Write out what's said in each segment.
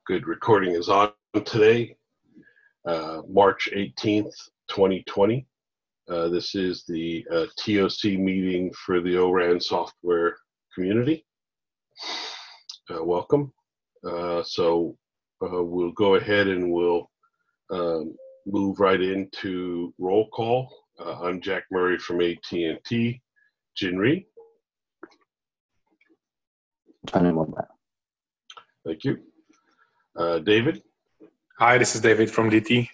Good. Recording is on today, March 18th, 2020. This is the TOC meeting for the ORAN software community. Welcome. So we'll go ahead and we'll move right into roll call. I'm Jack Murray from AT&T. Jinri. Thank you. David. Hi, this is David from DT.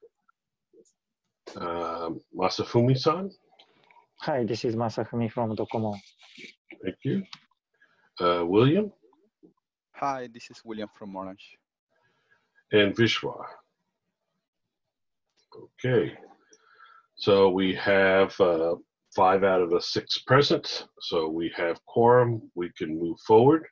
Masafumi-san. Hi, this is Masafumi from Docomo. Thank you. William. Hi, this is William from Orange. And Vishwa. Okay. So we have 5 out of the 6 present. So we have quorum. We can move forward.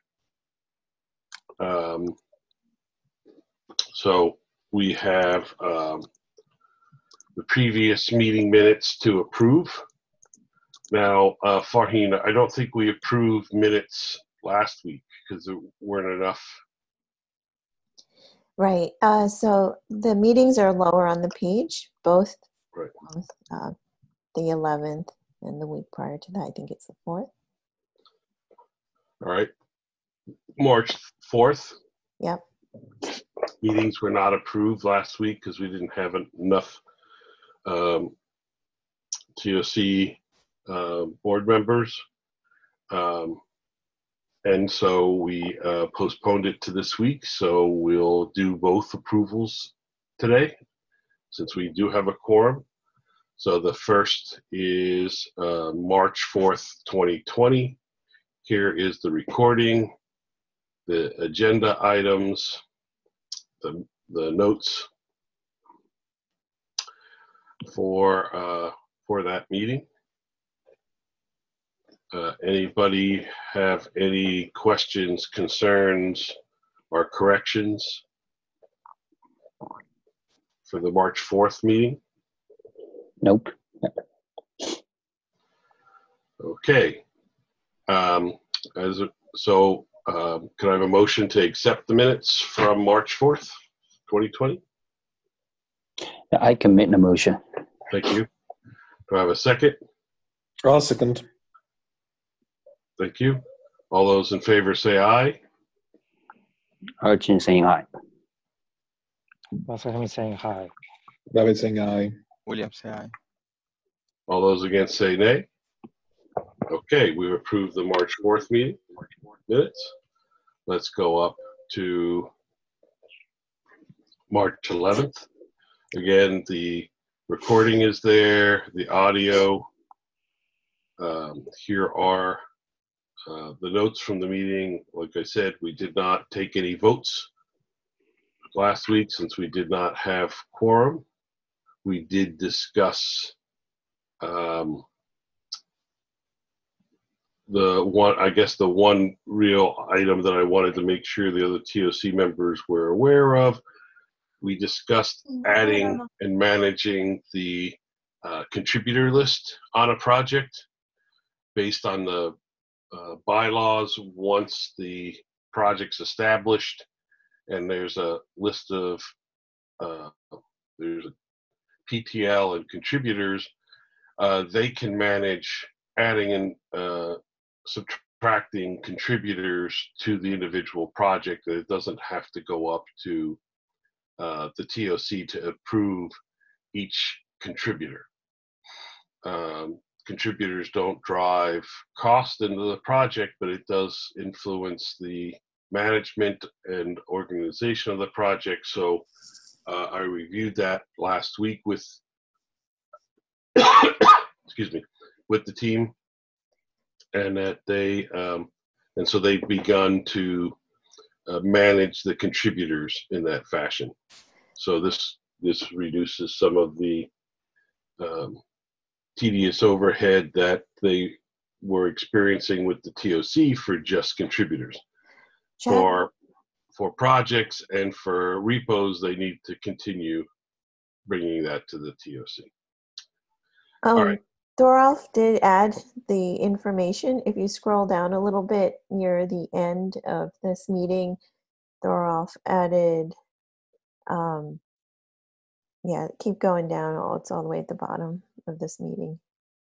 So we have the previous meeting minutes to approve. Now, Farheen, I don't think we approved minutes last week because there weren't enough. Right. So the meetings are lower on the page, both, Right. The 11th and the week prior to that. I think it's the 4th. All right. March 4th. Yep. Meetings were not approved last week because we didn't have enough TOC board members. And so we postponed it to this week. So we'll do both approvals today since we do have a quorum. So the first is March 4th, 2020. Here is the recording, the agenda items, the notes for that meeting. Anybody have any questions, concerns, or corrections for the March 4th meeting? Nope. Okay. Can I have a motion to accept the minutes from March 4th, 2020? I commit the motion. Thank you. Do I have a second? I'll second. Thank you. All those in favor say aye. Arjun saying aye. Masafumi saying hi. David saying aye. William, say aye. All those against say nay. Okay, we've approved the March 4th meeting minutes. Let's go up to March 11th. Again, the recording is there, the audio. Here are the notes from the meeting. Like I said, we did not take any votes last week since we did not have quorum. We did discuss the one real item that I wanted to make sure the other TOC members were aware of. We discussed adding and managing the contributor list on a project based on the bylaws. Once the project's established and there's a list of there's a PTL and contributors, they can manage adding and subtracting contributors to the individual project. It doesn't have to go up to the TOC to approve each contributor. Contributors don't drive cost into the project, but it does influence the management and organization of the project. So I reviewed that last week with excuse me, with the team, and that they and so they've begun to manage the contributors in that fashion. So this reduces some of the tedious overhead that they were experiencing with the TOC for just contributors. Jack? For projects and for repos, they need to continue bringing that to the TOC. All right. Thoralf did add the information. If you scroll down a little bit near the end of this meeting, Thoroff added, yeah, keep going down. Oh, it's all the way at the bottom of this meeting.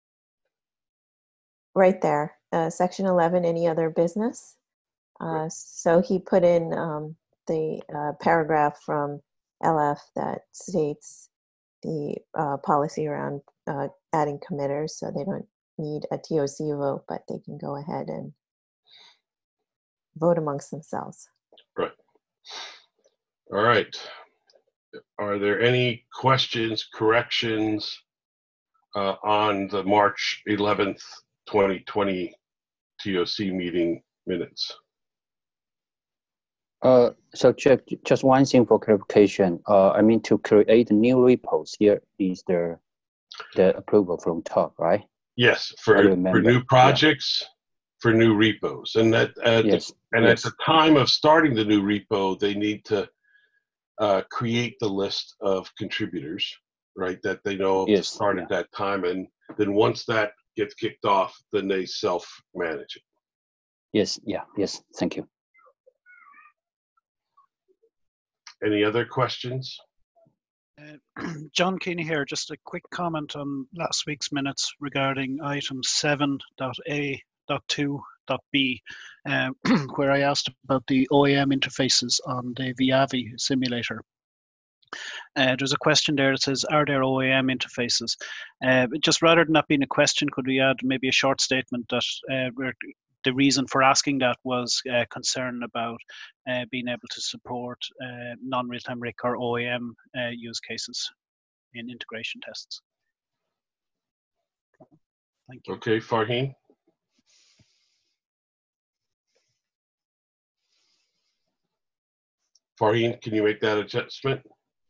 Right there, section 11, any other business. So he put in the paragraph from LF that states the policy around adding committers, so they don't need a TOC vote, but they can go ahead and vote amongst themselves. Right. All right. Are there any questions, corrections on the March 11th, 2020 TOC meeting minutes? So Jeff, just one thing for clarification. I mean, to create new repos, here is the approval from top, right? Yes, I for remember, new projects, for new repos. And that Yes, at yes, the time of starting the new repo, they need to create the list of contributors, right, that they know to yes, start yeah. at that time. And then once that gets kicked off, then they self-manage it. Yes, yeah, yes, thank you. Any other questions? John Keeney here. Just a quick comment on last week's minutes regarding item 7.A.2.B, where I asked about the OEM interfaces on the Viavi simulator. There's a question there that says, are there OEM interfaces? Just rather than that being a question, could we add maybe a short statement that the reason for asking that was concern about being able to support non-real-time RIC or OEM use cases in integration tests. Thank you. Okay, Farheen? Farheen, can you make that adjustment?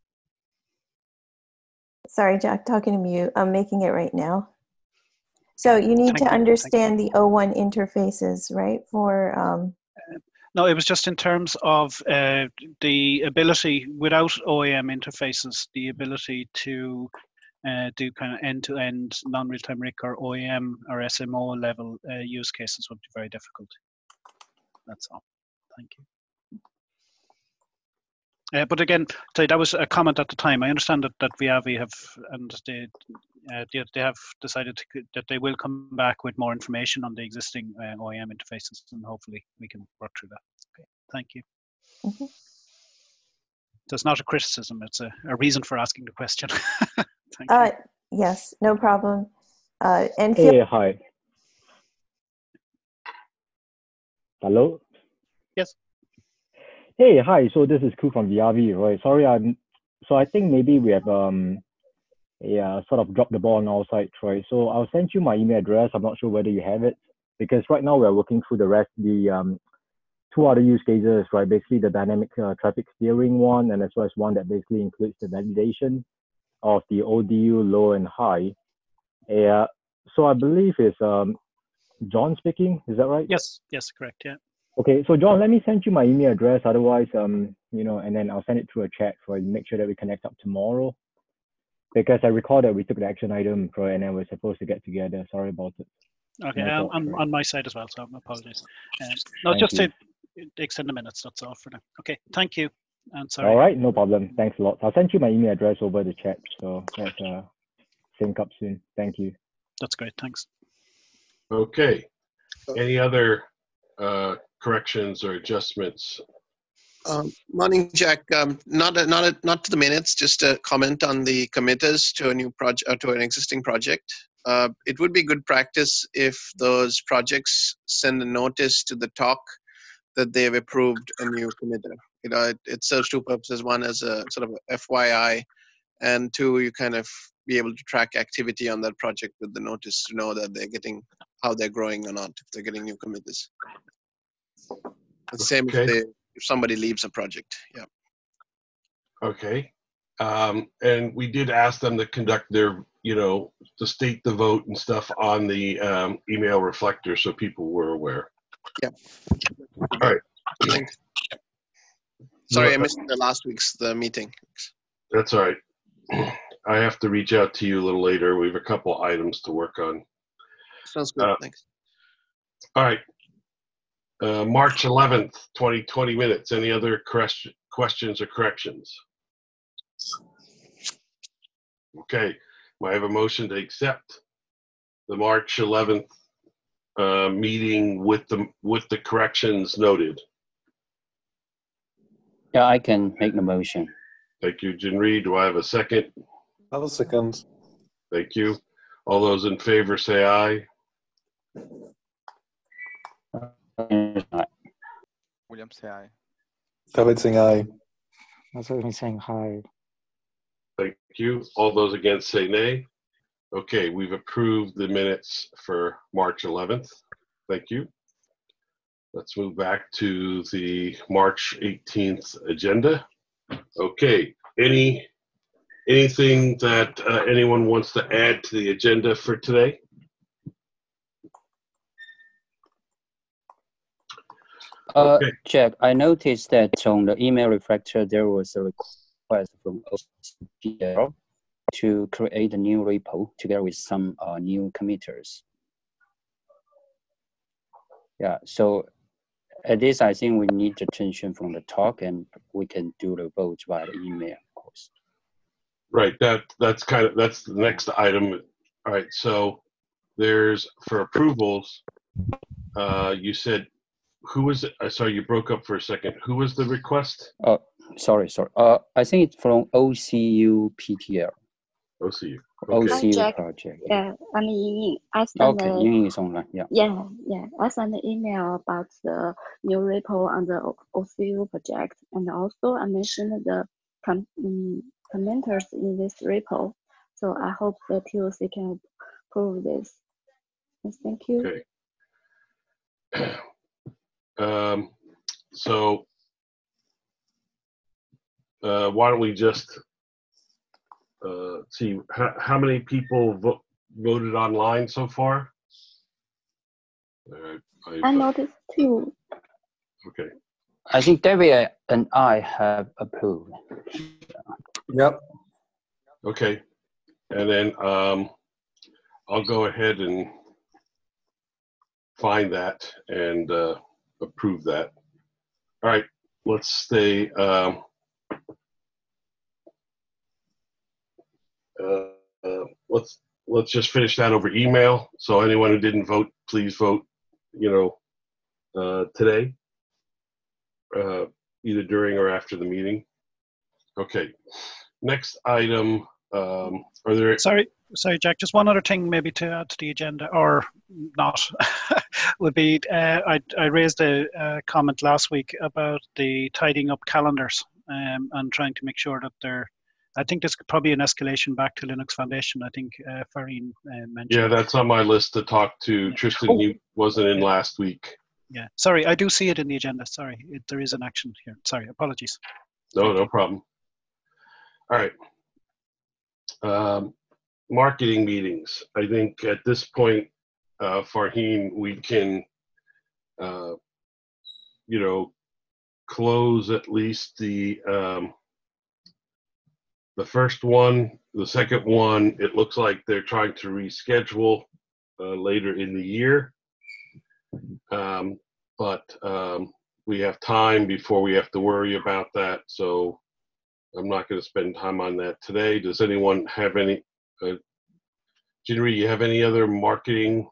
Sorry, Jack, talking to mute. I'm making it right now. So you need to Thank you. understand the O1 interfaces, right? For No, it was just in terms of the ability, without OEM interfaces, the ability to do kind of end-to-end non-real-time RIC or OEM or SMO level use cases would be very difficult. That's all. Thank you. But again, so that was a comment at the time. I understand that Viavi have and they have decided that they will come back with more information on the existing OEM interfaces, and hopefully we can work through that. Okay, thank you. Mhm. So it's not a criticism; it's a reason for asking the question. Thank you. Yes, no problem. And feel Hey, hi. Hello? Yes. Hey, hi. So this is Ku from Viavi, right? Sorry, so I think maybe we have sort of dropped the ball on our side, right? So I'll send you my email address. I'm not sure whether you have it, because right now we're working through the two other use cases, right? Basically the dynamic traffic steering one, and as well as one that basically includes the validation of the ODU low and high. So I believe it's John speaking. Is that right? Yes. Yes. Correct. Yeah. Okay, so John, let me send you my email address. Otherwise, and then I'll send it through a chat for you. Make sure that we connect up tomorrow. Because I recall that we took the action item, and then we're supposed to get together. Sorry about it. Okay, No I'm problem. on my side as well, so apologies. No, Thank just you. to extend the minutes. That's all for now. Okay, thank you. And sorry. All right, no problem. Thanks a lot. I'll send you my email address over the chat. So let's sync up soon. Thank you. That's great. Thanks. Okay. Any other corrections or adjustments? Morning, Jack. Not to the minutes. Just a comment on the committers to a new project to an existing project. It would be good practice if those projects send a notice to the talk that they've approved a new committer. It serves two purposes. One, as a sort of FYI, and two, you kind of be able to track activity on that project with the notice to know that they're getting, how they're growing or not, if they're getting new committers. The same Okay. if somebody leaves a project. Yeah. Okay. And we did ask them to conduct their, to state the vote and stuff on the email reflector so people were aware. Yeah. All right. Thanks. Sorry, I missed the last week's meeting. That's all right. I have to reach out to you a little later. We have a couple items to work on. Sounds good. Thanks. All right. March 11th, 2020 minutes. Any other questions or corrections? Okay, I have a motion to accept the March 11th meeting with the corrections noted. Yeah, I can make the motion. Thank you, Jinri. Do I have a second? I'll second. Thank you. All those in favor say aye. William say aye. David saying aye. Masahumi saying hi. Thank you. All those against say nay. Okay, we've approved the minutes for March 11th. Thank you. Let's move back to the March 18th agenda. Okay, anything that anyone wants to add to the agenda for today? Okay. Jack, I noticed that on the email reflector, there was a request from OCPL to create a new repo together with some new committers. Yeah, so at this, I think we need attention from the talk, and we can do the votes via the email, of course. Right, that's the next item. All right, so there's for approvals, you said, who was it? Sorry, you broke up for a second. Who was the request? Sorry. I think it's from OCU PTL. OCU. Okay. Okay. OCU project. Yeah, I'm Ying. I sent Okay, Ying is online. Yeah. Yeah. I sent an email about the new repo on the OCU project, and also I mentioned the commenters in this repo. So I hope the TOC can approve this. Yes, thank you. Okay. So why don't we just see how many people voted online so far? I noticed 2. Okay. I think David and I have approved. Yep. Okay. And then I'll go ahead and find that and approve that. All right. Let's stay. Let's just finish that over email. So anyone who didn't vote, please vote. Today, either during or after the meeting. Okay. Next item. Are there? Sorry, Jack. Just one other thing, maybe to add to the agenda, or not, would be I raised a comment last week about the tidying up calendars and trying to make sure that they're. I think there's probably an escalation back to Linux Foundation. I think Farine mentioned. Yeah, that's on my list to talk to Tristan. He wasn't in last week. Yeah, sorry, I do see it in the agenda. Sorry, there is an action here. Sorry, apologies. No problem. All right. Marketing meetings. I think at this point, Farheen, we can, close at least the first one. The second one, it looks like they're trying to reschedule later in the year. But we have time before we have to worry about that. So I'm not going to spend time on that today. Does anyone have any, Jinri, you have any other marketing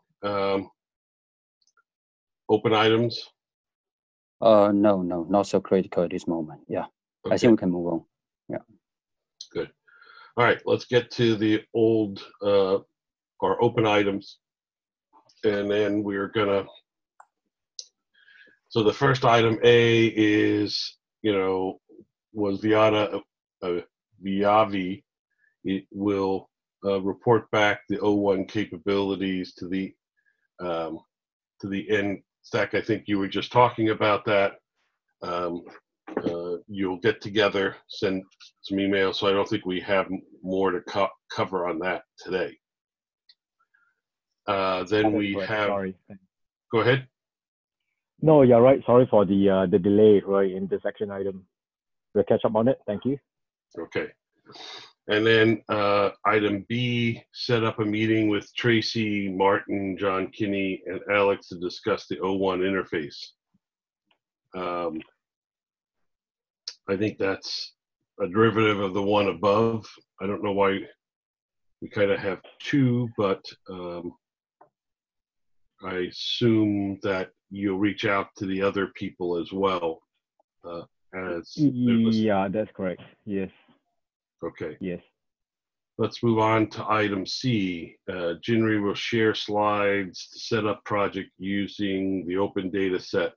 open items? No, not so critical at this moment. Yeah, okay. I think we can move on. Yeah. Good. All right, let's get to the old or open items. And then we're gonna, so the first item A is, was Viavi. It will report back the O1 capabilities to the end stack. I think you were just talking about that. You'll get together, send some emails. So I don't think we have more to cover on that today. Then we have. Sorry. Go ahead. No, you're right. Sorry for the delay, right, in this action item. We'll catch up on it. Thank you. Okay. And then item B, set up a meeting with Tracy, Martin, John Kinney, and Alex to discuss the O1 interface. I think that's a derivative of the one above. I don't know why we kind of have two, but I assume that you'll reach out to the other people as well. As Yeah, that's correct. Yes. Okay. Yes. Let's move on to item C. Jinri will share slides to set up project using the open data set.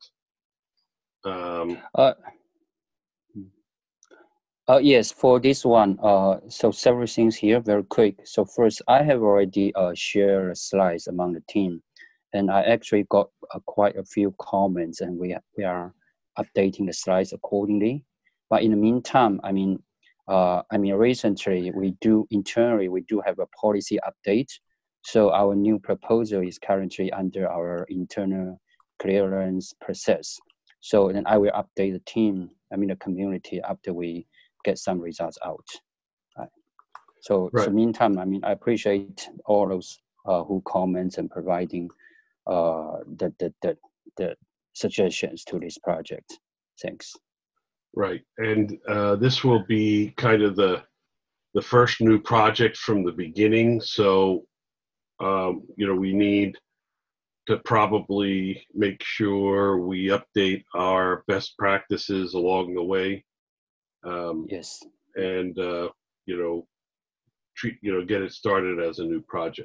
Yes, for this one, so several things here, very quick. So first, I have already shared slides among the team, and I actually got quite a few comments, and we are updating the slides accordingly. But in the meantime, I mean, recently we do have a policy update. So our new proposal is currently under our internal clearance process. So then I will update the team, the community, after we get some results out. So meantime, I appreciate all those who comments and providing the suggestions to this project. Thanks. Right, and this will be kind of the first new project from the beginning. So, we need to probably make sure we update our best practices along the way. Yes. And get it started as a new project.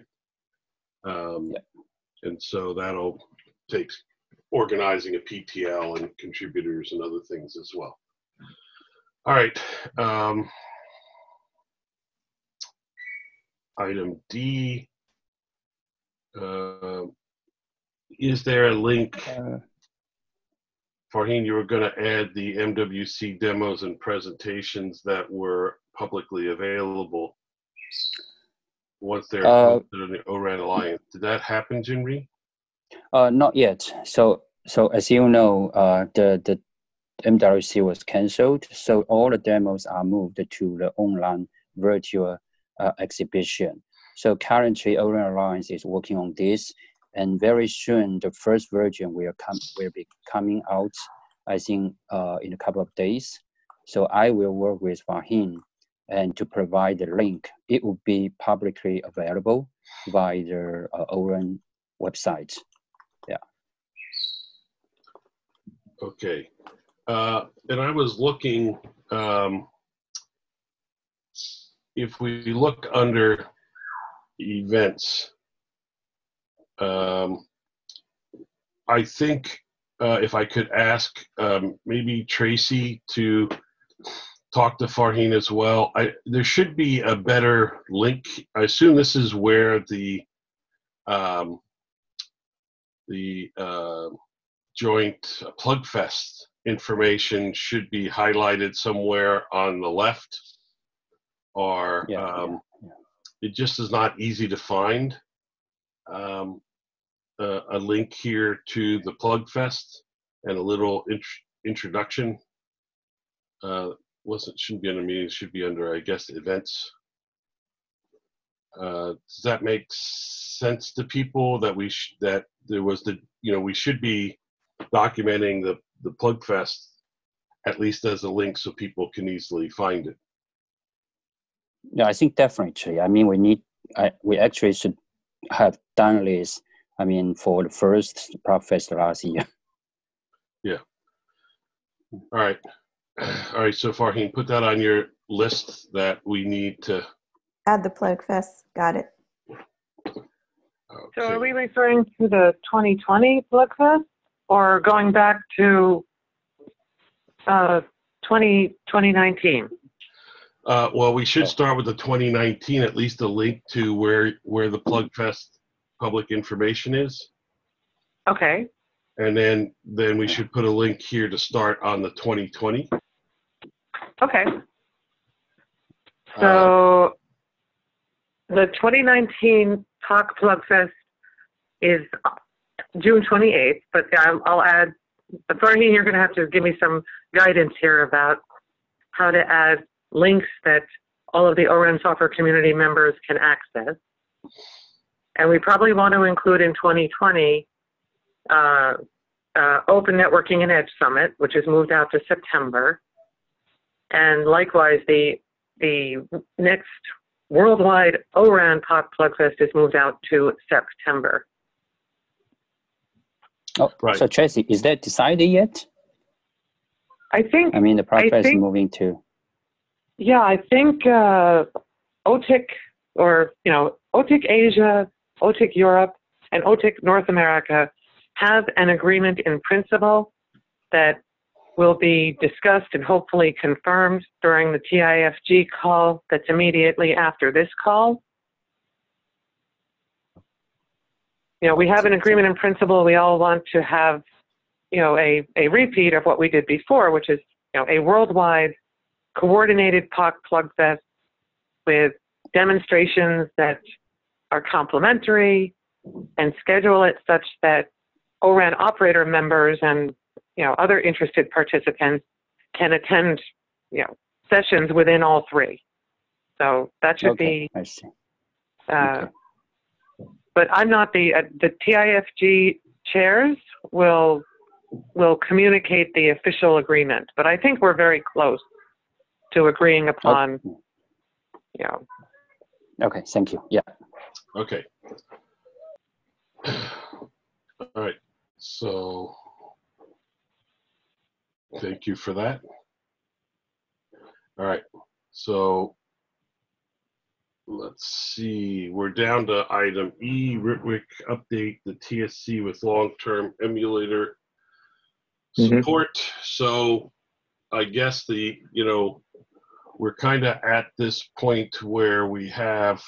And so that'll take organizing a PTL and contributors and other things as well. All right. Item D. Is there a link? Farheen, you were going to add the MWC demos and presentations that were publicly available once they're posted on the ORAN Alliance. Did that happen, Jinri? Not yet. So as you know, the MWC was canceled, so all the demos are moved to the online virtual exhibition. So currently, ORAN Alliance is working on this, and very soon the first version will be coming out, I think, in a couple of days. So I will work with Farheen and to provide the link. It will be publicly available via the ORAN website. Yeah. Okay. And I was looking, if we look under events, I think if I could ask maybe Tracy to talk to Farheen as well. There should be a better link. I assume this is where the joint Plugfest information should be highlighted somewhere on the left, or it just is not easy to find. A link here to the Plugfest and a little introduction. Shouldn't be under meetings, should be under, I guess, events. Does that make sense to people that we should be documenting the Plugfest at least as a link so people can easily find it? Yeah, I think definitely. We actually should have done this. For the first Plugfest last year. Yeah. All right. So Farheen, put that on your list that we need to add the Plugfest. Got it. Okay. So are we referring to the 2020 Plugfest or going back to 2019? Well, we should start with the 2019, at least a link to where the Plugfest public information is. Okay. And then we should put a link here to start on the 2020. Okay. So the 2019 Talk Plugfest is June 28th, but I'll add, Farheen, you're going to have to give me some guidance here about how to add links that all of the ORAN software community members can access. And we probably want to include in 2020 Open Networking and Edge Summit, which is moved out to September. And likewise, the next worldwide ORAN POC Plugfest is moved out to September. Oh, Right. So Tracy, is that decided yet? I think. I mean, the progress is think- moving to. Yeah, I think OTIC, or OTIC Asia, OTIC Europe, and OTIC North America have an agreement in principle that will be discussed and hopefully confirmed during the TIFG call that's immediately after this call. We have an agreement in principle. We all want to have, a repeat of what we did before, which is, a worldwide coordinated POC Plugfest with demonstrations that are complementary, and schedule it such that ORAN operator members and other interested participants can attend sessions within all three. So that should Okay, be. I see. Okay. But I'm not the TIFG chairs will communicate the official agreement. But I think we're very close to agreeing upon. Okay, thank you. Yeah. Okay. All right. So thank you for that. All right. So let's see. We're down to item E, Ritwick update the TSC with long-term emulator support. So I guess we're kind of at this point where we have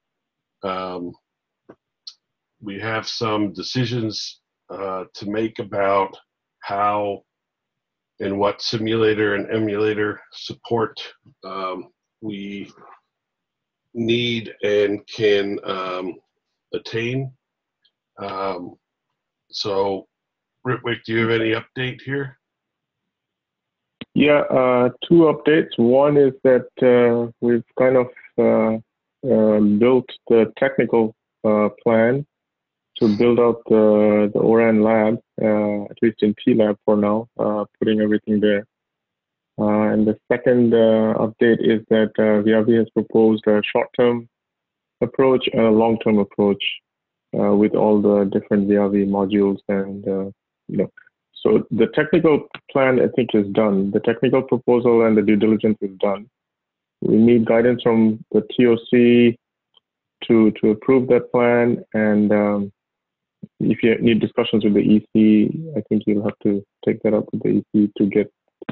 some decisions to make about how and what simulator and emulator support we need and can attain. So, Ritwick, do you have any update here? Yeah, two updates. One is that we've kind of built the technical plan to build out the ORAN lab, at least in T-Lab for now, putting everything there. And the second update is that VRV has proposed a short-term approach and a long-term approach with all the different VRV modules. And so the technical plan, I think, is done. The technical proposal and the due diligence is done. We need guidance from the TOC to approve that plan. And if you need discussions with the EC, I think you'll have to take that up with the EC to get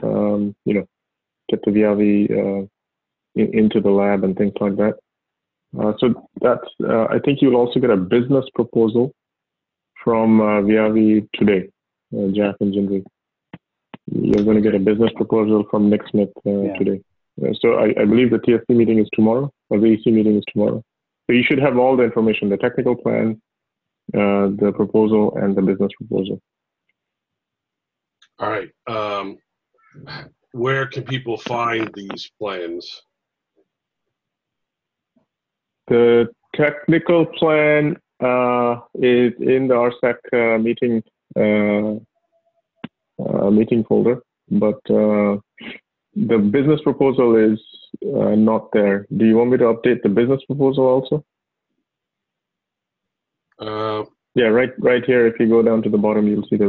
the VRV into the lab and things like that. So that's, I think you'll also get a business proposal from VRV today, Jack and Jindri. You're going to get a business proposal from Nick Smith today. So I believe the TSC meeting is tomorrow, or the EC meeting is tomorrow. So you should have all the information, the technical plan, the proposal, and the business proposal. All right. Where can people find these plans? The technical plan is in the RSAC meeting folder, but the business proposal is not there. Do you want me to update the business proposal also? Yeah, right here. If you go down to the bottom, you'll see the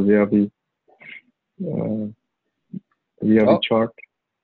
VRV chart.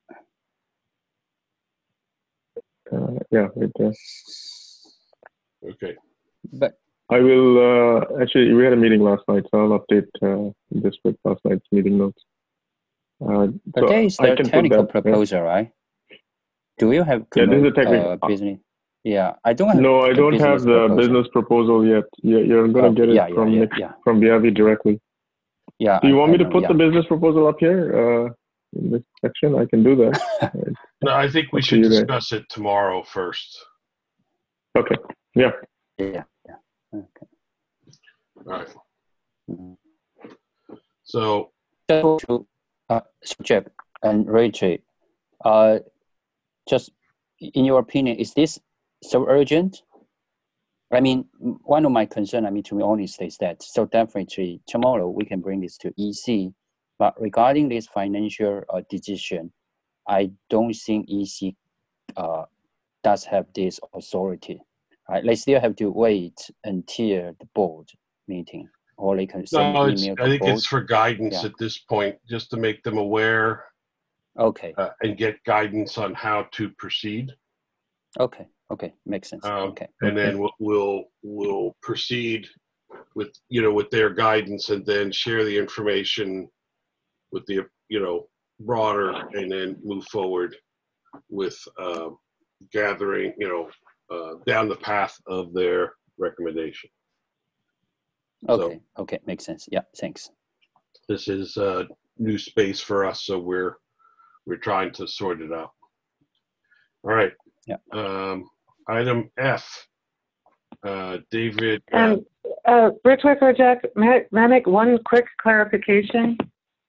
Yeah, right there. Okay. But I will actually. We had a meeting last night, so I'll update this with last night's meeting notes. but so there is I the can put technical that, proposal, right? Do you have Yeah, this is a technical. business? Yeah, I don't have. No, I the don't business have the proposal. business proposal yet. You're going to get it from Nick, from VRV directly. Yeah. Do you want me to know, put the business proposal up here in this section? I can do that. No, I think we Up to should you guys. discuss it tomorrow first. Okay. Yeah. Yeah. Okay. All right. Mhm. So, So, Jeff and Rachel, just in your opinion, is this so urgent? I mean, one of my concern, I mean, to be honest, is that, so definitely tomorrow we can bring this to EC, but regarding this financial decision, I don't think EC does have this authority. Right? They still have to wait until the board meeting, or they can send No, an it's, email I to think board. it's for guidance Yeah. at this point, just to make them aware Okay. and get guidance on how to proceed. Okay. Okay. Makes sense. Okay. And then we'll proceed with, you know, with their guidance, and then share the information with the, you know, broader, and then move forward with gathering, you know, down the path of their recommendation. Okay. Okay. Makes sense. Yeah. Thanks. This is a new space for us, so we're trying to sort it out. All right. Yeah. Item F. David. And real quick, Jack, may I make one quick clarification?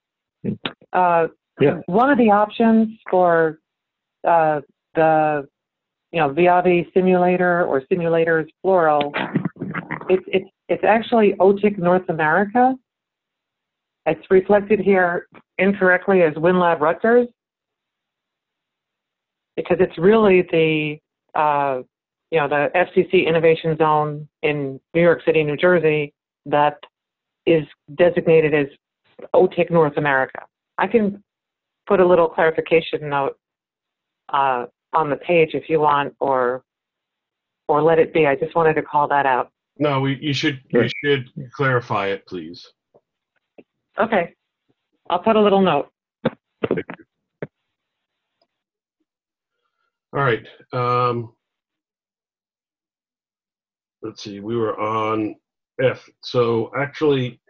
Yeah. One of the options for the Viavi simulator, or simulators plural, it's actually OTIC North America. It's reflected here incorrectly as WinLab Rutgers, because it's really the the FCC Innovation Zone in New York City, New Jersey, that is designated as OTIC North America. I can put a little clarification note on the page if you want, or let it be. I just wanted to call that out. No, you should clarify it, please. Okay, I'll put a little note. Thank you. All right. Let's see. We were on F. So actually,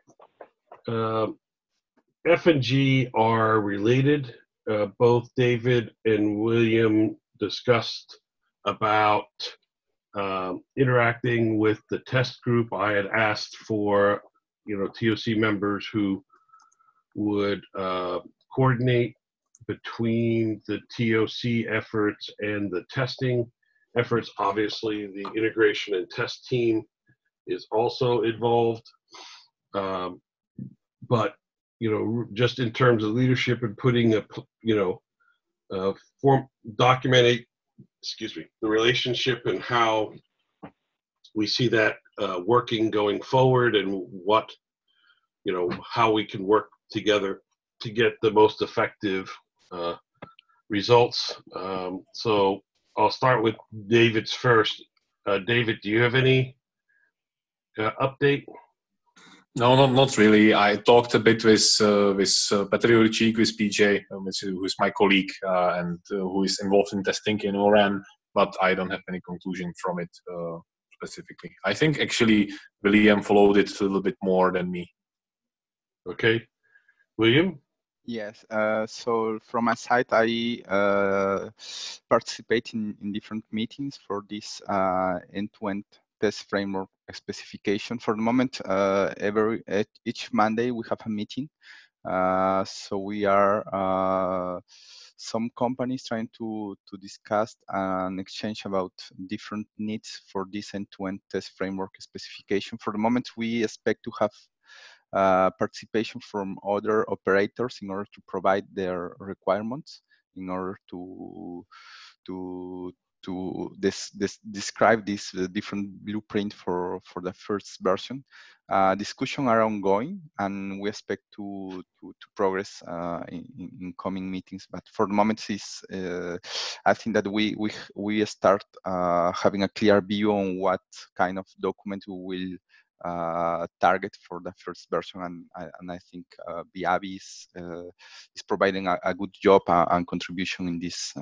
F and G are related. Both David and William discussed about interacting with the test group. I had asked for, TOC members who would coordinate between the TOC efforts and the testing efforts. Obviously, the integration and test team is also involved. But, just in terms of leadership and putting documenting, the relationship and how we see that working going forward, and what, how we can work together to get the most effective results. So I'll start with David's first. David, do you have any update? No, not really. I talked a bit with Petr Jurčík, with PJ, who is my colleague and who is involved in testing in ORAN, but I don't have any conclusion from it specifically. I think actually William followed it a little bit more than me. Okay. William? Yes, so from my side, I participate in different meetings for this end-to-end test framework specification. For the moment, each Monday we have a meeting. So we are some companies trying to discuss and exchange about different needs for this end-to-end test framework specification. For the moment, we expect to have participation from other operators in order to provide their requirements, in order to describe this different blueprint for the first version. Discussions are ongoing, and we expect to progress in coming meetings. But for the moment, I think that we start having a clear view on what kind of document we will target for the first version, and I think Viavi is providing a good job and contribution in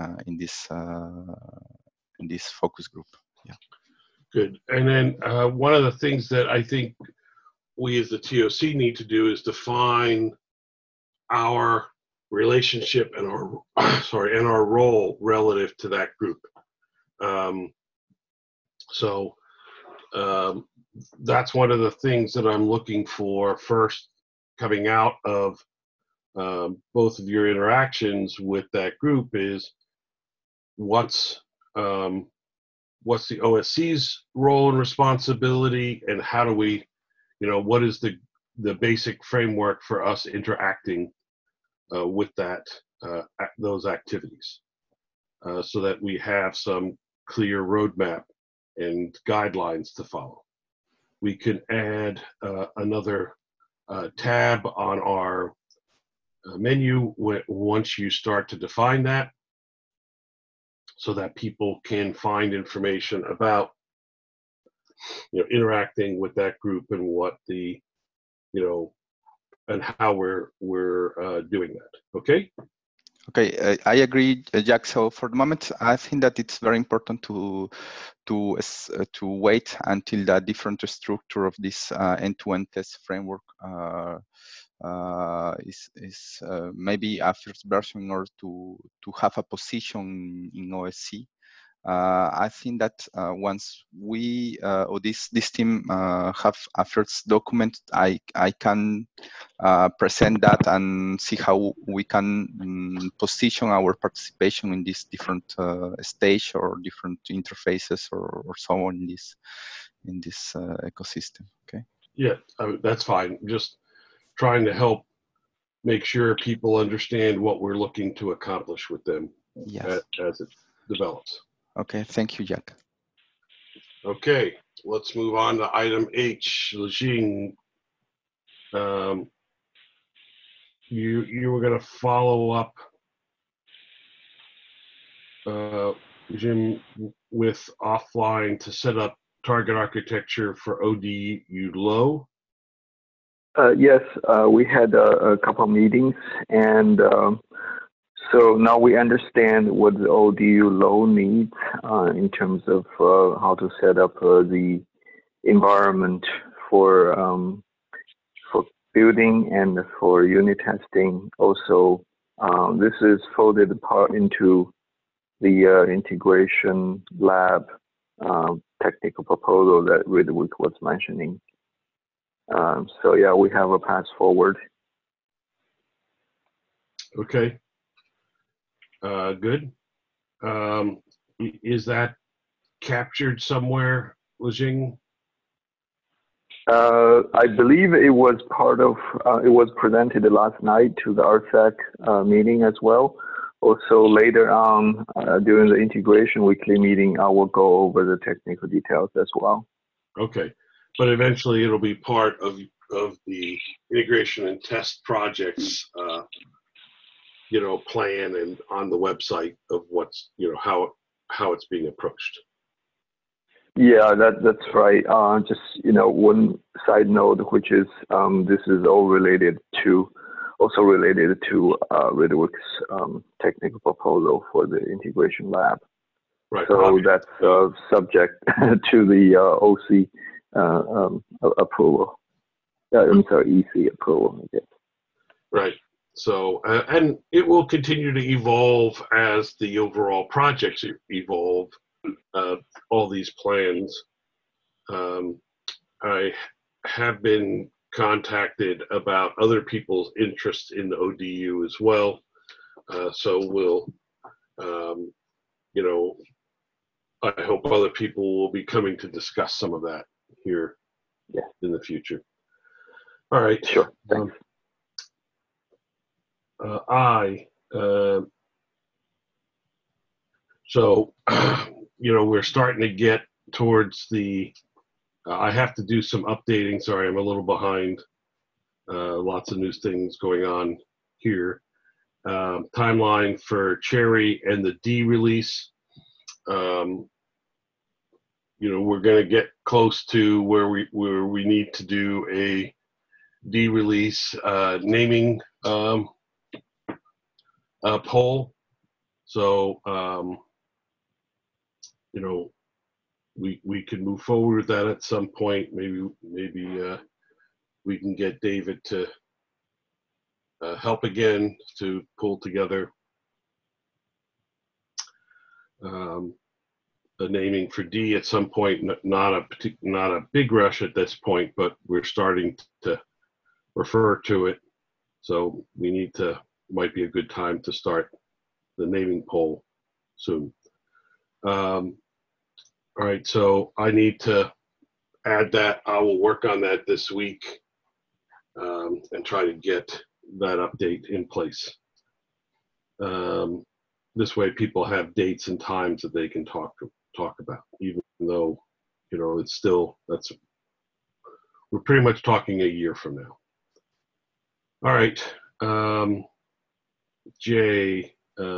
this focus group. Yeah. Good. And then one of the things that I think we as the TOC need to do is define our relationship and our role relative to that group. That's one of the things that I'm looking for first, coming out of both of your interactions with that group, is what's what's the OSC's role and responsibility, and how do we, what is the basic framework for us interacting with those activities, so that we have some clear roadmap and guidelines to follow. We can add another tab on our menu once you start to define that, so that people can find information about interacting with that group and what the and how we're doing that. Okay. Okay, I agree, Jack. So for the moment, I think that it's very important to wait until the different structure of this end-to-end test framework is maybe a first version in order to have a position in OSC. I think that once we or this team have a first document, I can present that and see how we can position our participation in this different stage or different interfaces or so on in this ecosystem. Okay. Yeah, that's fine. Just trying to help make sure people understand what we're looking to accomplish with them. Yes. As it develops. Okay, thank you, Jack. Okay, let's move on to item H. Lijing, you were going to follow up, Jim, with offline to set up target architecture for ODU low. Yes, we had a couple of meetings, and so now we understand what the ODU low needs in terms of how to set up the environment for building and for unit testing. Also, this is folded apart into the integration lab technical proposal that Ridwick was mentioning. So yeah, we have a path forward. Okay. Good. Is that captured somewhere, Lijing? I believe it was part of, it was presented last night to the RSEC meeting as well. Also later on, during the integration weekly meeting, I will go over the technical details as well. Okay, but eventually it'll be part of the integration and test projects, plan and on the website of what's, how it's being approached. Yeah, that's right. Just, one side note, which is this is all related to Ridwick's technical proposal for the integration lab. Right. So that's subject to the OC approval. I'm sorry, EC approval, I guess. Right. So, and it will continue to evolve as the overall projects evolve, all these plans. I have been contacted about other people's interest in the ODU as well. So we'll, I hope other people will be coming to discuss some of that here in the future. All right. Sure. Thanks. So, we're starting to get towards the, I have to do some updating. Sorry, I'm a little behind. Lots of new things going on here. Timeline for Cherry and the D release. We're going to get close to where we need to do a D release naming poll. So, we can move forward with that at some point. Maybe we can get David to help again to pull together the naming for D at some point. Not a big rush at this point, but we're starting to refer to it. So we need to, might be a good time to start the naming poll soon. All right, so I need to add that. I will work on that this week and try to get that update in place. This way people have dates and times that they can talk about, even though, you know, it's still, we're pretty much talking a year from now. All right, Jay,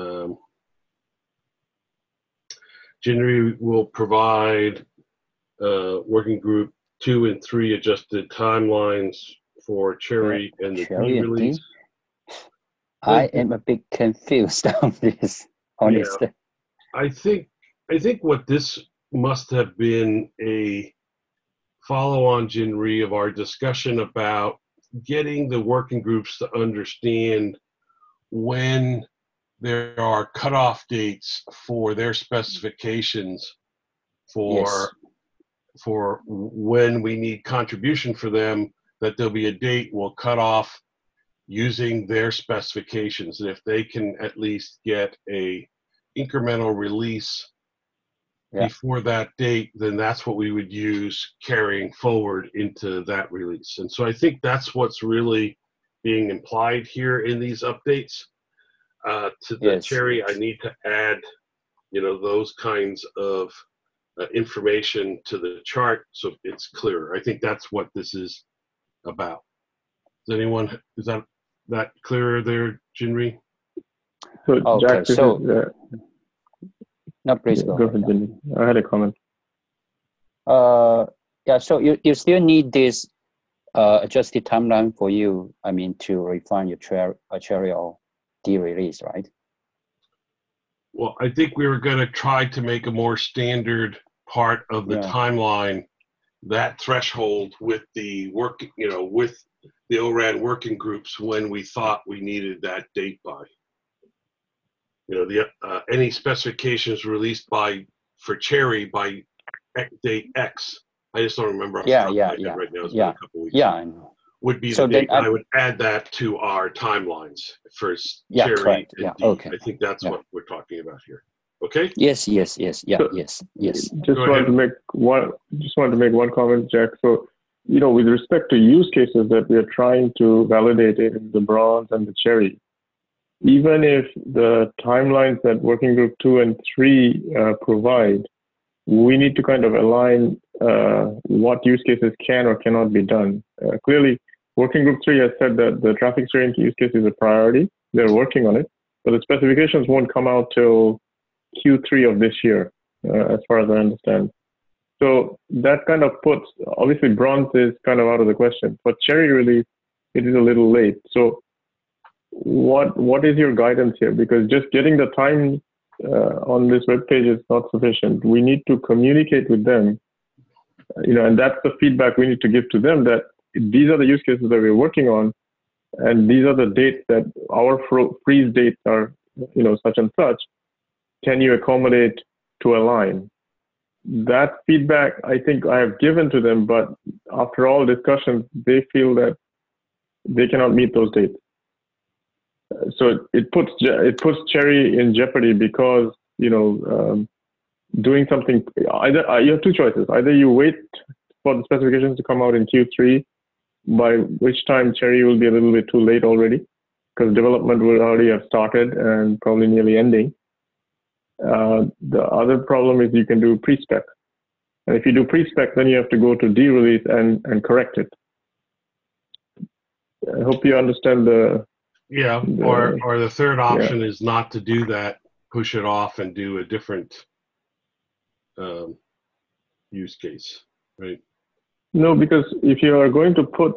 January will provide working group 2 and 3 adjusted timelines for Cherry and the Cherry D and release. D? I am a bit confused on this, honestly. Yeah, I think what this must have been a follow-on, Jinri, of our discussion about getting the working groups to understand when there are cutoff dates for their specifications for when we need contribution for them, that there'll be a date we'll cut off using their specifications. And if they can at least get a incremental release before that date, then that's what we would use carrying forward into that release. And so I think that's what's really being implied here in these updates. To the Cherry, I need to add, you know, those kinds of information to the chart so it's clearer. I think that's what this is about. Is that clearer there, Jinri? So, okay, Jack, this so is, no, please go ahead, Jinri. I had a comment. Yeah, so you still need this adjusted timeline for you, I mean, to refine your Cherry or D release, right? Well, I think we were going to try to make a more standard part of the timeline, that threshold with the work, you know, with the ORAN working groups when we thought we needed that date by. You know, the any specifications released for Cherry by date X. I just don't remember off the top of my head right now. It's been a couple weeks. Yeah, I know. Would be So the date. then I would add that to our timelines for Cherry correct. and D. Okay. I think that's what we're talking about here. Okay. Yes. Just wanted to make one comment, Jack. So, you know, with respect to use cases that we are trying to validate in the Bronze and the Cherry, even if the timelines that Working Group 2 and 3 provide, we need to kind of align what use cases can or cannot be done. Clearly, Working Group 3 has said that the traffic steering use case is a priority. They're working on it, but the specifications won't come out till Q3 of this year, as far as I understand. So that kind of puts, obviously Bronze is kind of out of the question. For Cherry release, it is a little late. So what is your guidance here? Because just getting the time on this web page is not sufficient. We need to communicate with them, you know, and that's the feedback we need to give to them, that these are the use cases that we're working on, and these are the dates that our freeze dates are, you know, such and such. Can you accommodate to align? That feedback I think I have given to them, but after all discussions, they feel that they cannot meet those dates. So it puts Cherry in jeopardy because, you know, doing something, either you have two choices. Either you wait for the specifications to come out in Q3, by which time Cherry will be a little bit too late already, because development will already have started and probably nearly ending. The other problem is you can do pre-spec. And if you do pre-spec, then you have to go to D-release and correct it. I hope you understand the... Yeah, or the third option is not to do that, push it off and do a different use case, right? No, because if you are going to put,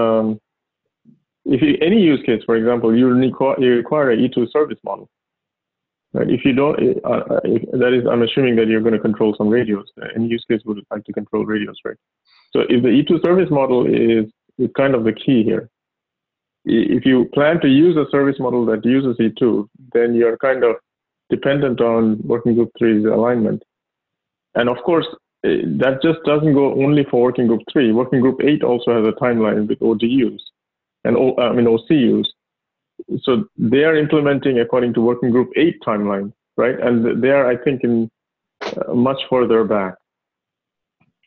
any use case, for example, you require a E2 service model. Right? If you don't, that is, I'm assuming that you're going to control some radios. Any use case would like to control radios, right? So if the E2 service model is kind of the key here. If you plan to use a service model that uses E2, then you're kind of dependent on Working Group 3's alignment. And of course, that just doesn't go only for Working Group 3. Working Group 8 also has a timeline with ODUs and OCUs. So they are implementing according to Working Group 8 timeline, right? And they are, I think, in much further back.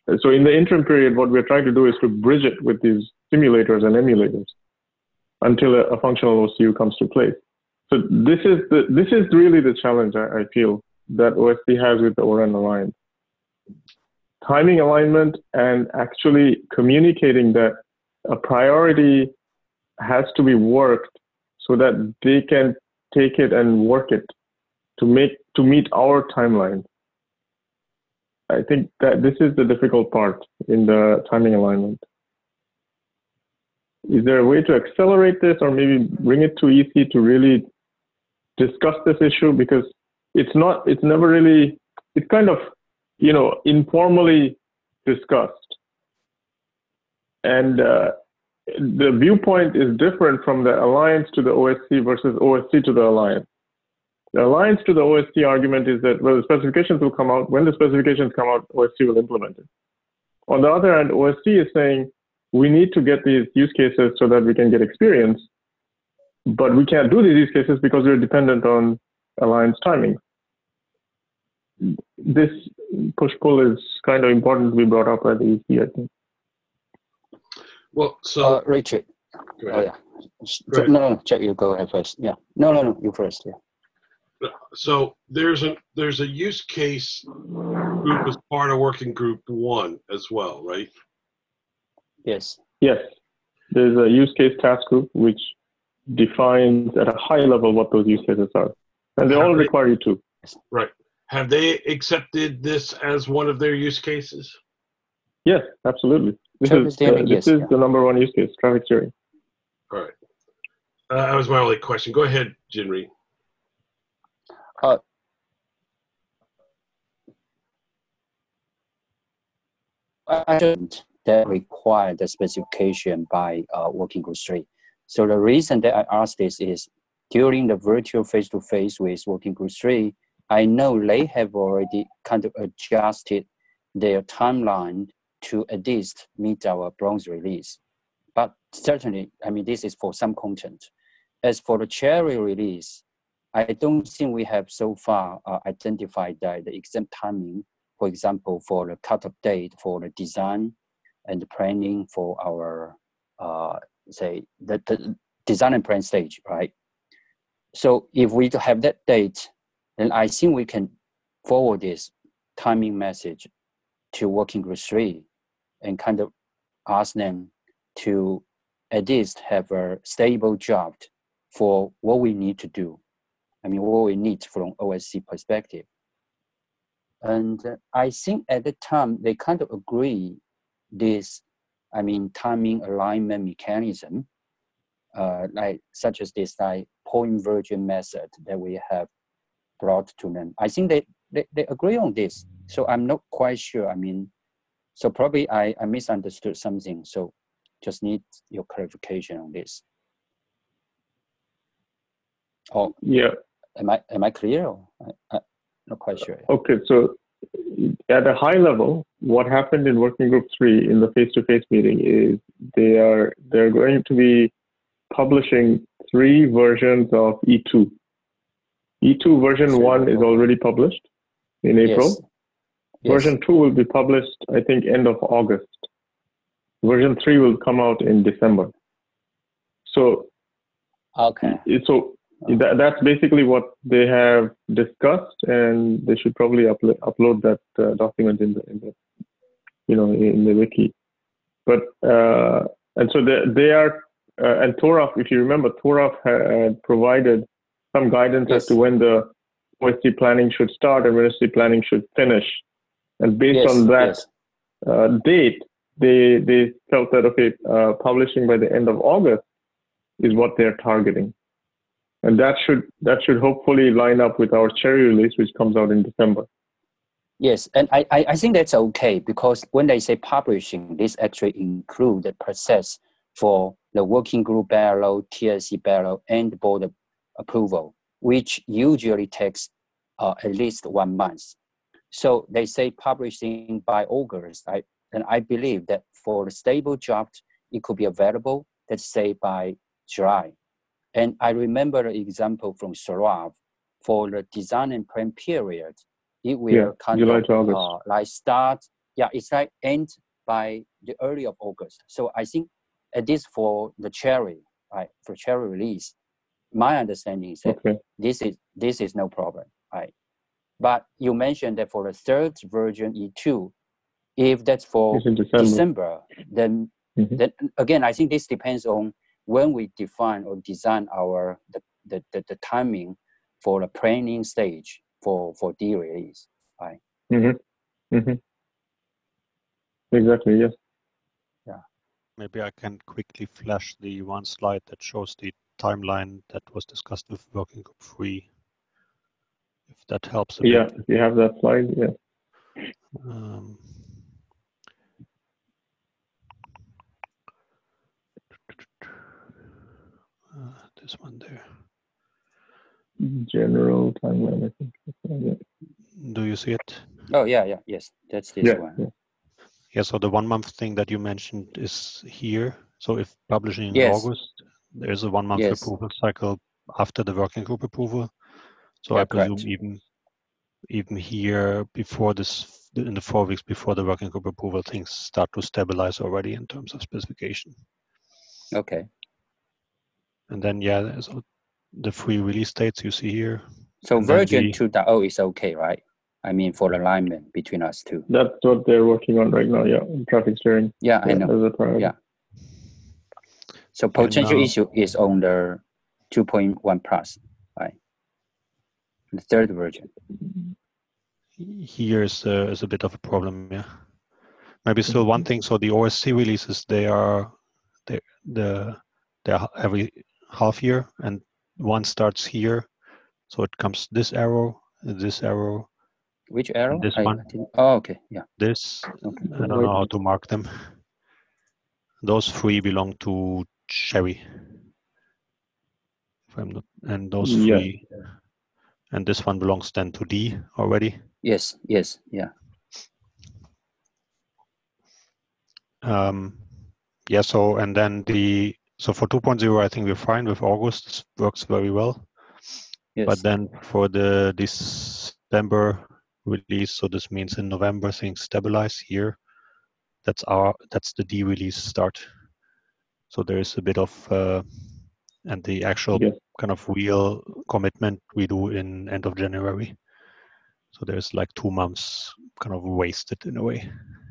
So in the interim period, what we're trying to do is to bridge it with these simulators and emulators until a functional OCU comes to place. So this is really the challenge I feel that OSC has with the ORAN Alliance. Timing alignment and actually communicating that a priority has to be worked so that they can take it and work it to meet our timeline. I think that this is the difficult part in the timing alignment. Is there a way to accelerate this, or maybe bring it to EC to really discuss this issue? Because it's never really, it's kind of, informally discussed. And the viewpoint is different from the alliance to the OSC versus OSC to the alliance. The alliance to the OSC argument is that, well, the specifications will come out. When the specifications come out, OSC will implement it. On the other hand, OSC is saying, we need to get these use cases so that we can get experience, but we can't do these use cases because we're dependent on alliance timing. This push-pull is kind of important to be brought up at the EC, I think. Well, so Richard. Go ahead. Go ahead. No, Jack, you go ahead first. Yeah. No, you first. Yeah. So there's a use case group as part of working group 1 as well, right? Yes. Yes. There's a use case task group which defines at a high level what those use cases are. And they all require you to. Right. Have they accepted this as one of their use cases? Yes, absolutely. This is the number one use case, traffic steering. All right. That was my only question. Go ahead, Jinri. I don't that require the specification by working group 3. So the reason that I asked this is during the virtual face-to-face with working group 3, I know they have already kind of adjusted their timeline to at least meet our bronze release. But certainly, I mean, this is for some content. As for the cherry release, I don't think we have so far identified the exact timing, for example, for the cutoff date for the design and the planning for our, say, the design and plan stage, right? So if we have that date, then I think we can forward this timing message to working group 3 and kind of ask them to at least have a stable draft for what we need to do. I mean, what we need from OSC perspective. And I think at the time, they kind of agree this, I mean, timing alignment mechanism, such as this point version method that we have brought to them. I think they agree on this. So I'm not quite sure. I mean, so probably I misunderstood something. So just need your clarification on this. Oh, yeah. Am I clear? Or I'm not quite sure. Okay, so at a high level, what happened in working group 3 in the face-to-face meeting is they're going to be publishing 3 versions of E2. E2 version 1 is already published in April. Yes. Version 2 will be published, I think, end of August. Version 3 will come out in December. So, okay. So that's basically what they have discussed, and they should probably upload that document in the wiki. But and so they are and Thoraf, if you remember, Thoraf had provided some guidance as to when the OSC planning should start and when OSC planning should finish. And based on that date, they felt that, okay, publishing by the end of August is what they're targeting. And that should hopefully line up with our cherry release, which comes out in December. Yes, and I think that's okay, because when they say publishing, this actually includes the process for the working group barrel, TSC barrel, and board approval, which usually takes at least 1 month. So they say publishing by August, and I believe that for the stable draft, it could be available, let's say by July. And I remember the example from Saurav for the design and plan period. It will kind July of to August. like start yeah, it's like end by the early of August. So I think at least for the cherry, right, for cherry release, my understanding is that this is no problem, right? But you mentioned that for the third version E2, if that's for December, then then again, I think this depends on when we define or design our the timing for the planning stage for D release, right? Exactly. Yes. Yeah. Maybe I can quickly flash the one slide that shows the timeline that was discussed with Working Group 3, if that helps a bit. Yeah, if you have that slide, yeah. This one there. General timeline, I think. Do you see it? Oh, yeah. Yes, that's this one. Yeah, so the 1 month thing that you mentioned is here. So if publishing in Yes. August, there's a 1 month Yes. approval cycle after the working group approval. So Yeah, I presume correct. even here before this, in the 4 weeks before the working group approval, things start to stabilize already in terms of specification. Okay. And then, yeah, so the 3 release dates you see here. So and then version the, 2.0 is okay, right? I mean, for alignment between us two. That's what they're working on right now, yeah, traffic steering. Yeah, I know. As a priority. Yeah. So potential issue is on the 2.1 plus, right? The third version. here is a bit of a problem, yeah. Maybe still one thing. So the OSC releases, they're every half year, and one starts here. So it comes this arrow. Which arrow? This one. Oh, okay, yeah. This. Okay. I don't know how to mark them. Those 3 belong to Cherry. If I'm not, and those 3, and this one belongs then to D already. Yes, yeah. Yeah, so and then so for 2.0, I think we're fine with August. This works very well. Yes. But then for the December release, so this means in November things stabilize here. That's the D release start. So there is a bit of and the actual kind of real commitment we do in end of January. So there's like 2 months kind of wasted in a way.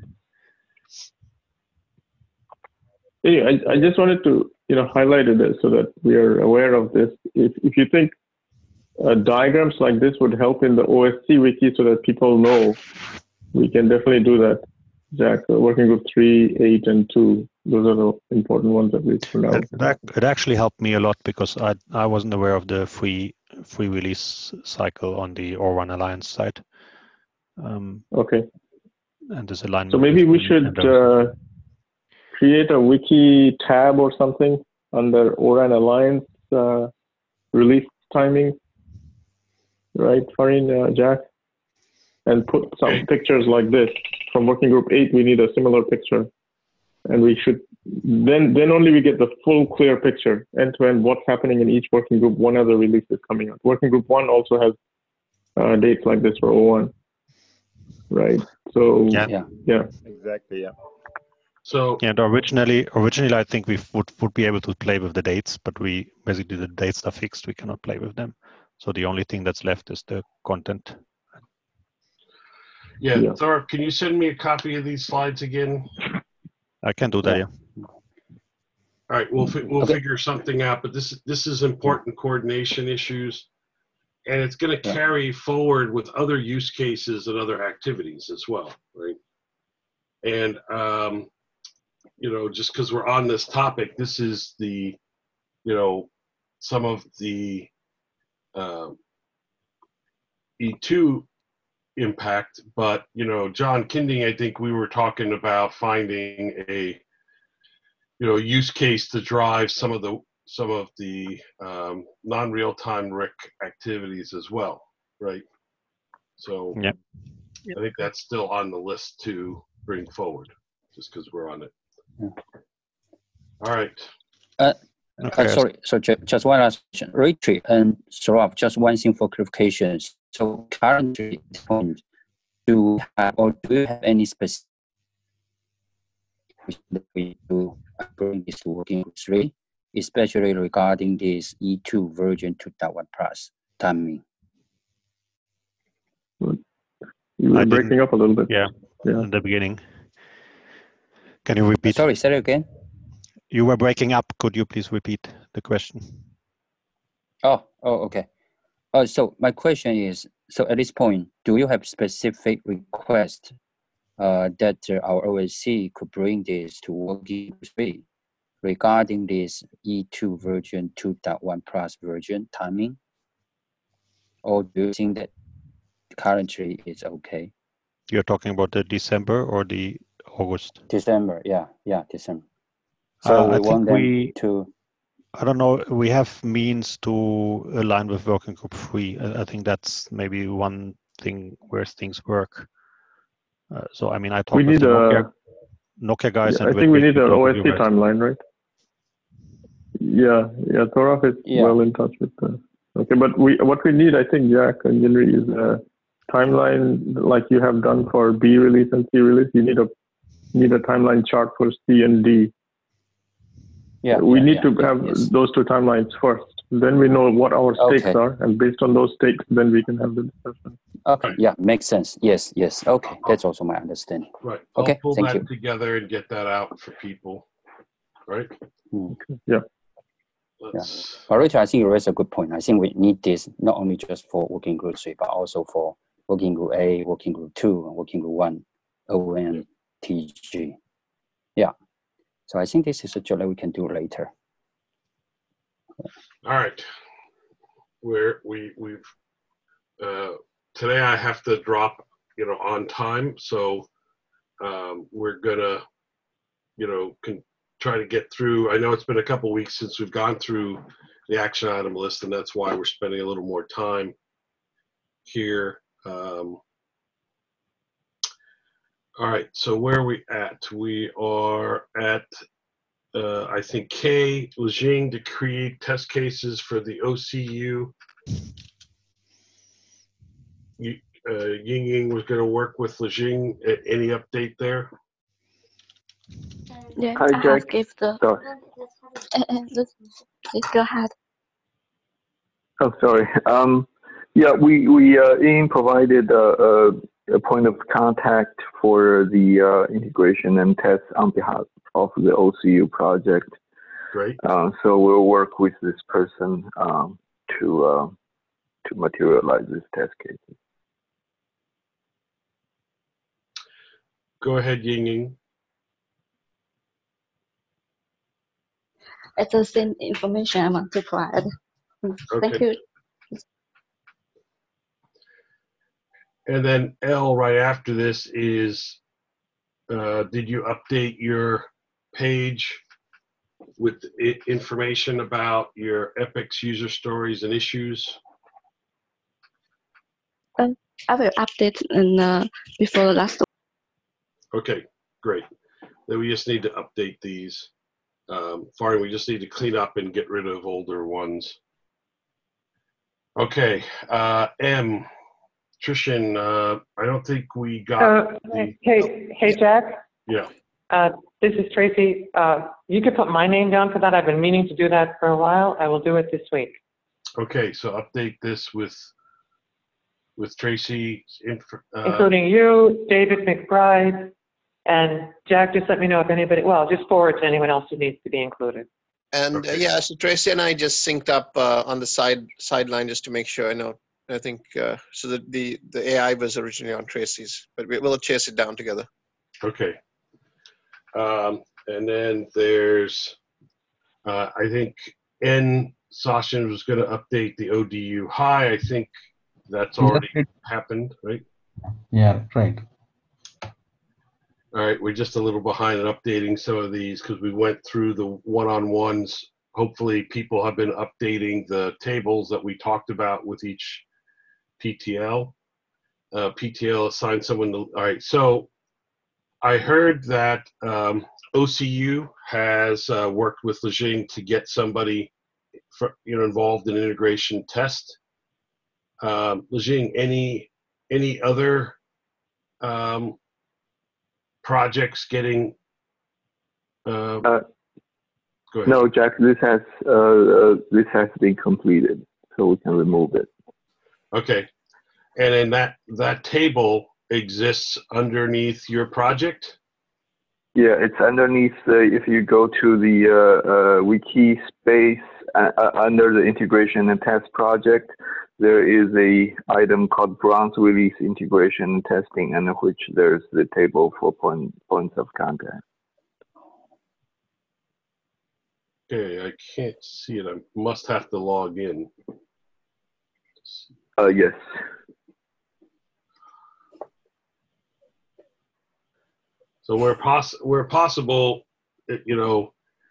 Yeah, I just wanted to highlight it so that we are aware of this. If you think diagrams like this would help in the OSC wiki so that people know, we can definitely do that, Jack. Working group 3, 8, and 2. Those are the important ones at least for now. It actually helped me a lot because I wasn't aware of the free release cycle on the ORAN Alliance side. Okay. And this alignment. So maybe we should create a wiki tab or something under ORAN Alliance release timing, right, Farin, Jack? And put some pictures like this. From Working Group 8, we need a similar picture. And we should, then only we get the full clear picture, end-to-end, what's happening in each working group, one other release is coming out. Working Group 1 also has dates like this for 01, right? So, yeah. Exactly, yeah. So yeah, originally I think we would be able to play with the dates, but we basically the dates are fixed. We cannot play with them. So the only thing that's left is the content. Yeah, Thor, can you send me a copy of these slides again? I can do that, yeah. All right, we'll figure something out, but this is important coordination issues, and it's going to carry forward with other use cases and other activities as well, right? And just because we're on this topic, this is the, some of the E2 impact, but John Kinding, I think we were talking about finding a use case to drive some of the non-real-time RIC activities as well, right? So yeah, I think that's still on the list to bring forward, just because we're on it. Yeah. All right. Sorry, so just one last question. Richie and Saurabh, just one thing for clarification. So currently, do you have any specific we do bring this to working group 3, especially regarding this E2 version 2.1 plus timing. You were breaking up a little bit. Yeah, in the beginning. Can you repeat? Sorry, say it again. You were breaking up. Could you please repeat the question? Oh, okay. So my question is, so at this point, do you have specific request that our OSC could bring this to working group 3 regarding this E2 version 2.1 plus version timing? Or do you think that currently it's okay? You're talking about the December or the August? December, yeah, December. So we want them to. I don't know. We have means to align with working group 3. I think that's maybe one thing where things work. So I mean, I talked with the Nokia guys. Yeah, I think we need an OSC timeline, right? Yeah. Toraf is well in touch with the. Okay, but what we need, I think, Jack and Henry, is a timeline like you have done for B release and C release. You need a timeline chart for C and D. Yeah, we need to have those two timelines first. Then we know what our stakes are, and based on those stakes, then we can have the discussion. Okay, yeah, makes sense. Yes. Okay, that's also my understanding. Right. Okay, I'll pull thank that you. together and get that out for people. Right. Yeah. But Richard, I think you raised a good point. I think we need this not only just for working group 3, but also for working group A, working group 2, and working group 1, OM, TG. Yeah. So I think this is a job that we can do later. All right. We've today I have to drop, on time. So we're gonna, try to get through. I know it's been a couple weeks since we've gone through the action item list, and that's why we're spending a little more time here. All right, so where are we at? We are at, I think, K, Lejing to create test cases for the OCU. Ying Ying was going to work with Lejing. Any update there? Yeah, Hi, I Jack. have give the. Please go ahead. Oh, sorry. Yeah, we Ian provided a point of contact for the integration and test on behalf of the OCU project. Great. So we'll work with this person to materialize this test cases. Go ahead, Ying Ying. It's the same information I want to provide. Thank you. And then L, right after this is, did you update your page with information about your Epix user stories and issues? I will update before the last. Okay, great. Then we just need to update these. Fine, we just need to clean up and get rid of older ones. Okay, M, Trishan, I don't think we got. Hey, Jack. Yeah. This is Tracy. You could put my name down for that. I've been meaning to do that for a while. I will do it this week. Okay, so update this with Tracy, including you, David McBride, and Jack. Just let me know if anybody. Well, just forward to anyone else who needs to be included. And yeah, so Tracy and I just synced up on the sideline just to make sure. I think so that the AI was originally on Tracy's, but we'll chase it down together. Okay. And then there's, I think N. Sachin was going to update the ODU high. I think that's already happened, right? Yeah, right. All right, we're just a little behind in updating some of these because we went through the one-on-ones. Hopefully people have been updating the tables that we talked about with each PTL. PTL assigned someone to, all right, so I heard that OCU has worked with Lejing to get somebody involved in integration test. Lejing, any other projects getting Go ahead. No, Jack, this has been completed, so we can remove it. Okay. And then that table exists underneath your project? Yeah, it's underneath if you go to the wiki space under the integration and test project, there is a item called bronze release integration and testing, and which there's the table for points of contact. Okay, I can't see it. I must have to log in. Yes. So where possible, you know,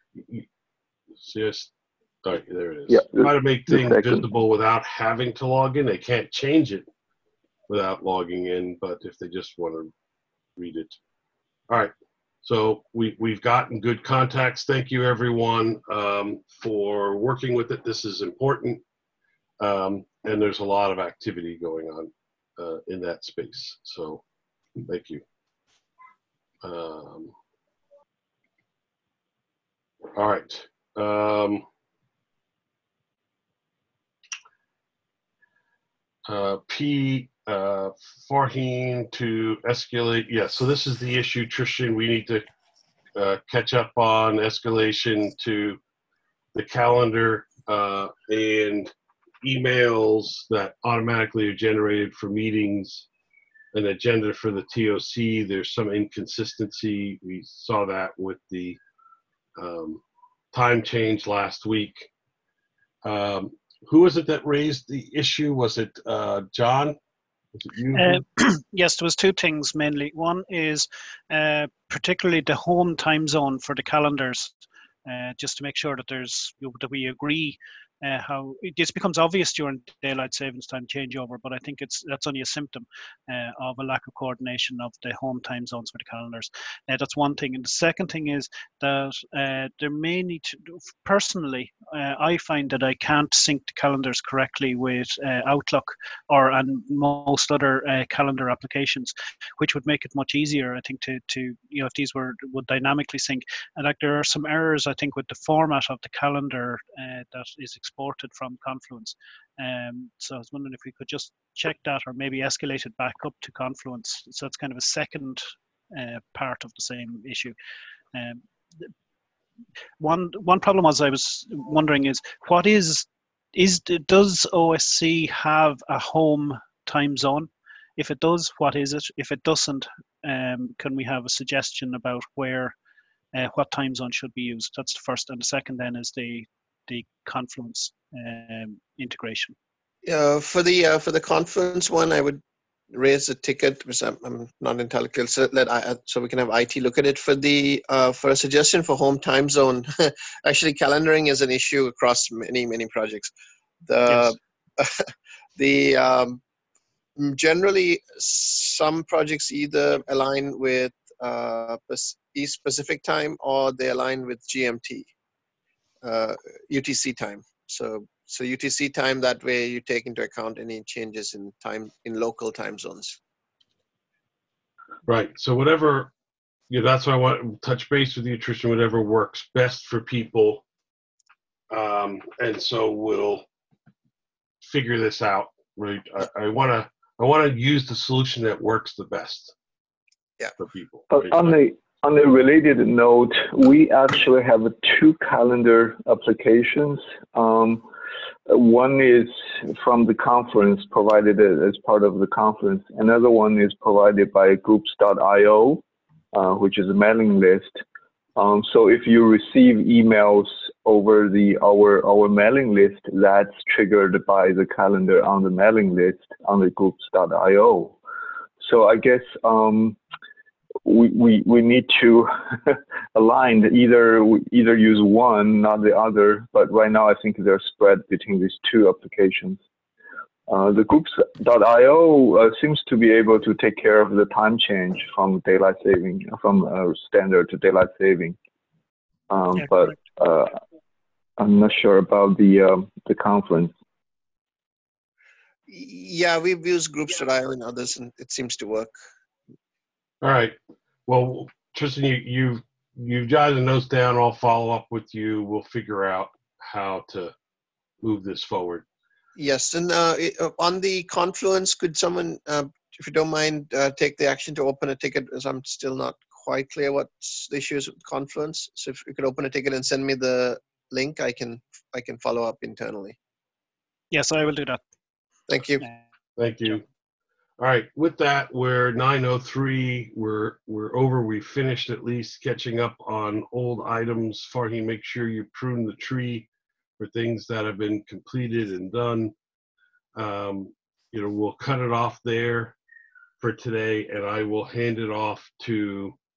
just all right, there it is. Yeah, try to make things visible without having to log in. They can't change it without logging in, but if they just want to read it. All right. So we've gotten good contacts. Thank you, everyone, for working with it. This is important, and there's a lot of activity going on in that space. So thank you. All right. Farheen to escalate. Yeah, so this is the issue, Tristan. We need to catch up on escalation to the calendar and emails that automatically are generated for meetings, an agenda for the TOC. There's some inconsistency. We saw that with the time change last week. Who was it that raised the issue? Was it John? Was it you? Yes, there was two things mainly. One is particularly the home time zone for the calendars, just to make sure that that we agree how this becomes obvious during daylight savings time changeover, but I think that's only a symptom of a lack of coordination of the home time zones for the calendars. That's one thing. And the second thing is that there may need to, personally, I find that I can't sync the calendars correctly with Outlook and most other calendar applications, which would make it much easier, I think, to if these would dynamically sync. And like there are some errors, I think, with the format of the calendar that is exported from Confluence. So I was wondering if we could just check that or maybe escalate it back up to Confluence. So it's kind of a second part of the same issue. One problem I was wondering is does OSC have a home time zone? If it does, what is it? If it doesn't, can we have a suggestion about what time zone should be used? That's the first, and the second then is the Confluence integration. For the Confluence one, I would raise a ticket because I'm not entirely clear. So we can have IT look at it. For a suggestion for home time zone, actually calendaring is an issue across many projects. Generally some projects either align with East Pacific time or they align with GMT, UTC time. So UTC time, that way you take into account any changes in time in local time zones. Right. So whatever, that's why I want to touch base with you, Tristan, whatever works best for people. And so we'll figure this out, right? I want to use the solution that works the best for people. Right? On a related note, we actually have two calendar applications. One is from the conference, provided as part of the conference. Another one is provided by groups.io, which is a mailing list. So if you receive emails over our mailing list, that's triggered by the calendar on the mailing list on the groups.io. So I guess we need to align, either use one, not the other, but right now I think they're spread between these two applications. The groups.io seems to be able to take care of the time change from daylight saving, from standard to daylight saving. But I'm not sure about the Confluence. Yeah, we've used groups.io and others, and it seems to work. All right. Well, Tristan, you've jotted the notes down. I'll follow up with you. We'll figure out how to move this forward. Yes, and on the Confluence, could someone, if you don't mind, take the action to open a ticket, as I'm still not quite clear what the issue is with Confluence. So if you could open a ticket and send me the link, I can follow up internally. Yes, I will do that. Thank you. Thank you. All right, with that, we're 9:03. We're over. We finished at least catching up on old items. Farhi, make sure you prune the tree for things that have been completed and done. We'll cut it off there for today, and I will hand it off to